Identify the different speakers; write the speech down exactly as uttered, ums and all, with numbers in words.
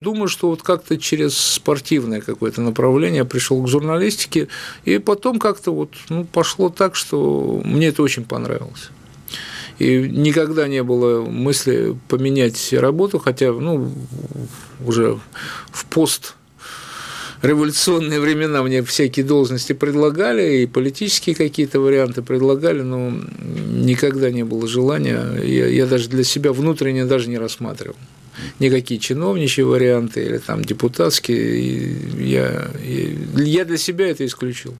Speaker 1: Думаю, что вот как-то через спортивное какое-то направление пришел к журналистике, и потом как-то вот, ну, пошло так, что мне это очень понравилось. И никогда не было мысли поменять работу, хотя, ну, уже в постреволюционные времена мне всякие должности предлагали, и политические какие-то варианты предлагали, но никогда не было желания, я, я даже для себя внутренне даже не рассматривал. Никакие чиновничьи варианты или там депутатские, я, я для себя это исключил.